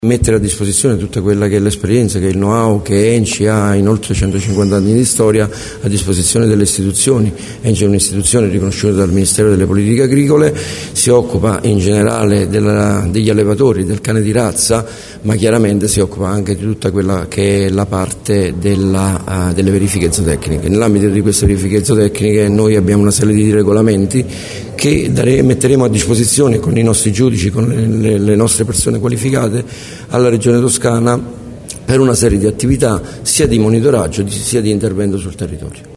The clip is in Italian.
Mettere a disposizione tutta quella che è l'esperienza, che è il know-how che ENCI ha in oltre 150 anni di storia a disposizione delle istituzioni. ENCI è un'istituzione riconosciuta dal Ministero delle Politiche Agricole, si occupa in generale degli allevatori, del cane di razza, ma chiaramente si occupa anche di tutta quella che è la parte delle verifiche zootecniche. Nell'ambito di queste verifiche zootecniche noi abbiamo una serie di regolamenti che metteremo a disposizione con i nostri giudici, con le nostre persone qualificate alla Regione Toscana per una serie di attività sia di monitoraggio sia di intervento sul territorio.